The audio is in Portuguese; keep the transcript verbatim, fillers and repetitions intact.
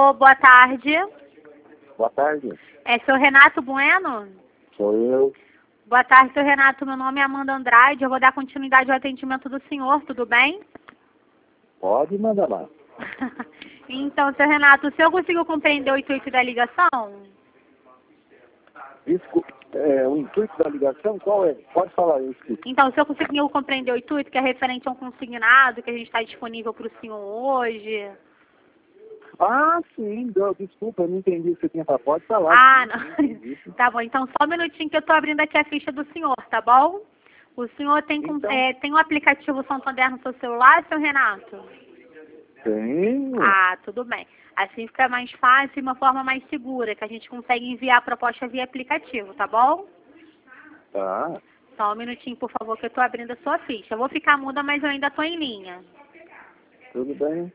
Alô, boa tarde. Boa tarde. É seu Renato Bueno? Sou eu. Boa tarde, seu Renato. Meu nome é Amanda Andrade. Eu vou dar continuidade ao atendimento do senhor, tudo bem? Pode mandar lá. Então, seu Renato, o senhor conseguiu compreender o intuito da ligação? Desculpe, é, o intuito da ligação, qual é? Pode falar, eu escuto. Então, o senhor conseguiu compreender o intuito, que é referente a um consignado, que a gente está disponível para o senhor hoje? Ah, sim, não, desculpa, eu não entendi o que você tinha falado. Pode falar. Ah, Sim, não. Tá bom, então só um minutinho que eu estou abrindo aqui a ficha do senhor, tá bom? O senhor tem, com- Então, é, tem o aplicativo Santander no seu celular, seu Renato? tenho. Ah, tudo bem. Assim fica mais fácil e uma forma mais segura, que a gente consegue enviar a proposta via aplicativo, tá bom? Tá, Só um minutinho, por favor, que eu estou abrindo a sua ficha. Eu vou ficar muda, mas eu ainda estou em linha. tudo bem.